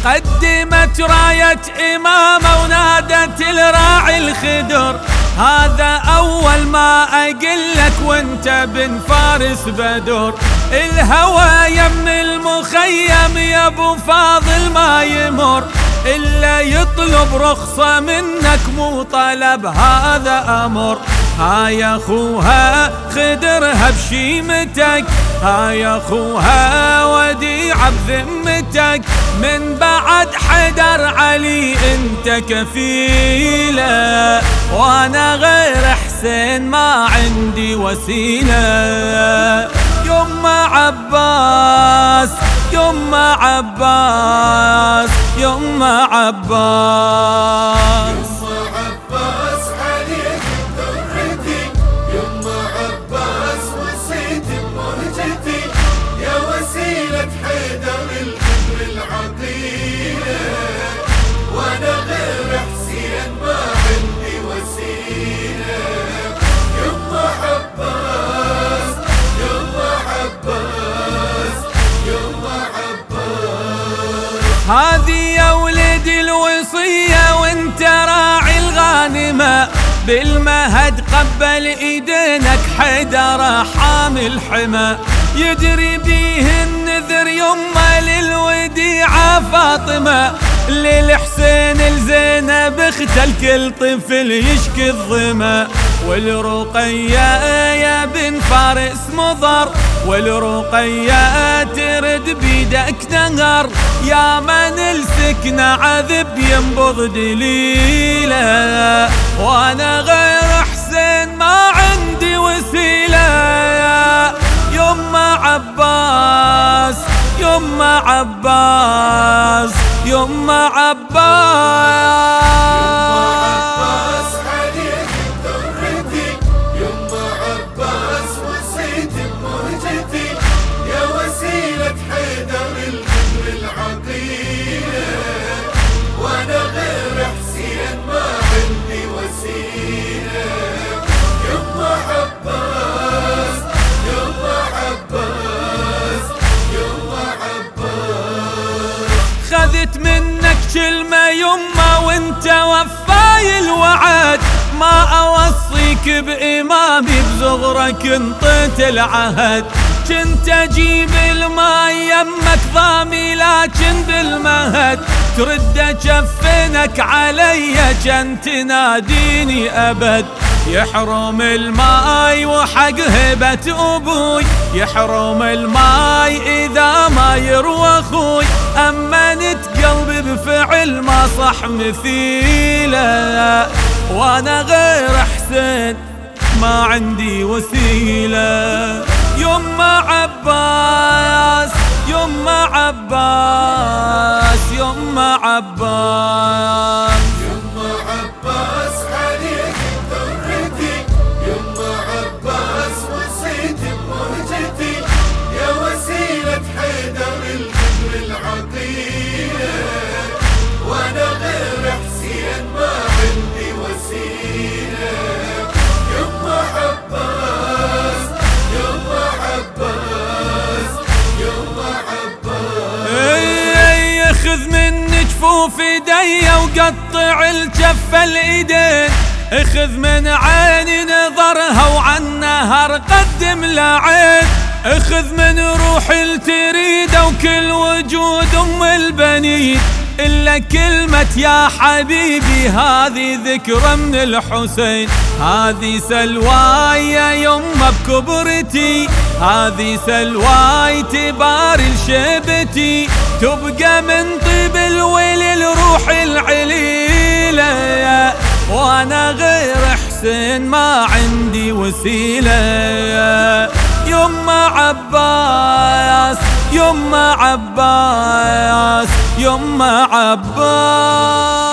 قدمت راية إمامة ونادت الراعي الخدر. هذا أول ما أقلك وانت بن فارس بدر. الهوى يم المخيم يا ابو فاضل ما يمر إلا يطلب رخصة منك مو طلب هذا أمر. ها يا أخوها خدرها بشيمتك، ها يا أخوها وديعة بذمتك، من بعد حدر علي انت كفيلة، وانا غير حسين ما عندي وسيلة. يما عباس يما عباس يما عباس هذه يا ولدي الوصية وانت راعي الغانمة، بالمهد قبل ايدينك حيدر حامل حمى، يجري بيه النذر يمه للوديعة فاطمة، للحسين الزينب اخت الكل طفل يشكي الظما، والرقية يا بن فارس مضر، والرقية ترد بيدك نهر، يا من السكن عذب ينبض دليله، وانا غير حسين ما عندي وسيلة. يما عباس يما عباس يما عباس خذت منك كلمة يمه وانت وفاي الوعد، ما اوصيك بإمامي بزغرك انطيت العهد، كنت اجيب الماء يمك ضامي لكن بالمهد، ترد جفنك علي كنت تناديني ابد، يحرم الماي وحق هبة أبوي، يحرم الماي إذا ما يروى أخوي، أمنت قلبي بفعل ما صح مثيله، وأنا غير حسين ما عندي وسيلة. يما عباس يما عباس يما عباس خذ من جفوف ايدي وقطع الجفة الايدين، اخذ من عيني نظرها وعن نهر قدم لعين، اخذ من روحي التريده وكل وجود ام البنين، إلا كلمة يا حبيبي هذه ذكرى من الحسين، هذه سلواي يا يمه بكبرتي، هذه سلواي تباري لشيبتي، تبقى من طيب الويل الروح العليلة، وانا غير حسين ما عندي وسيلة. يما عباس يما عباس يما عباس